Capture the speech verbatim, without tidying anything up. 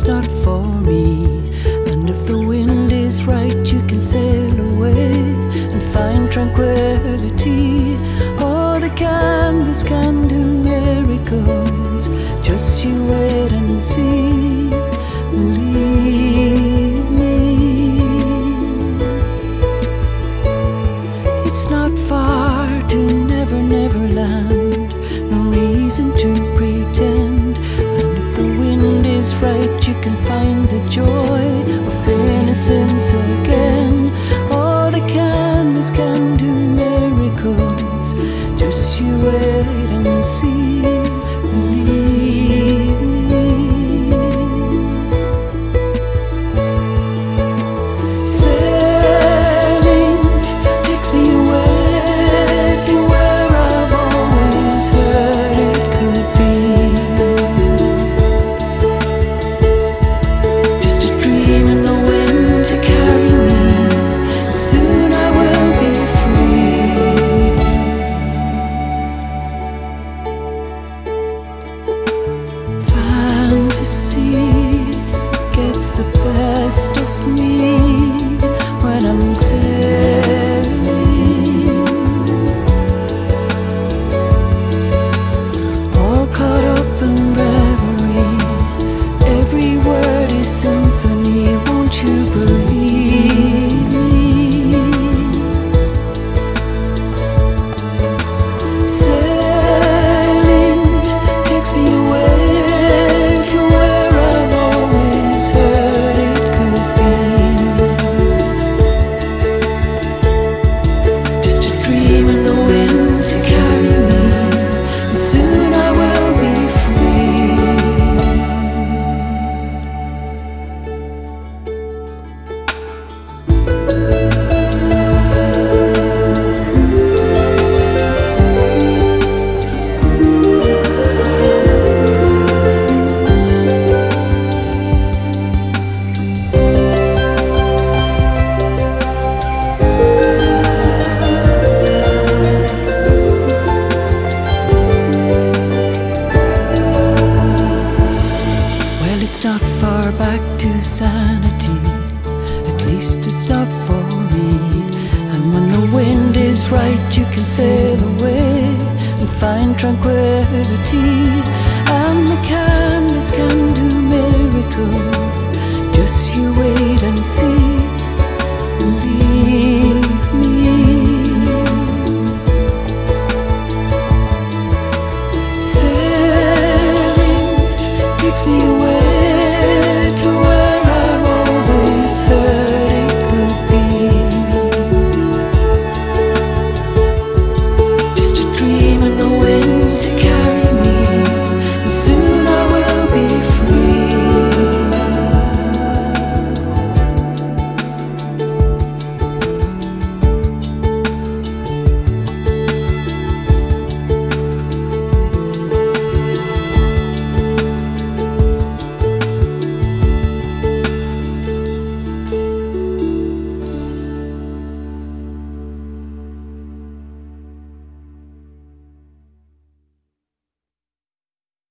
not for me. And if the wind is right, you can sail away and find tranquility. Oh, the canvas can do miracles, just you wait and see. Believe me, it's not far to Never Never Land. No reason to pretend. And if the wind is right, you can find the joy of innocence again. Oh, the canvas can do miracles, just you wait and see. Believe me. Sailing takes me away to where I've always heard it could be. Just a dream in the wind to carry me, and soon I will be free. Fantasy gets the best of me when I'm sailing. All caught up in reverie, every word is symphony. Won't you believe me? Sailing takes me away to where I've always heard it could be. Just a dream in the wind to carry me, and soon I will be free. Well, it's not far back to sanity, at least it's not for me. And when the wind is right, you can sail away and find tranquility. And the canvas can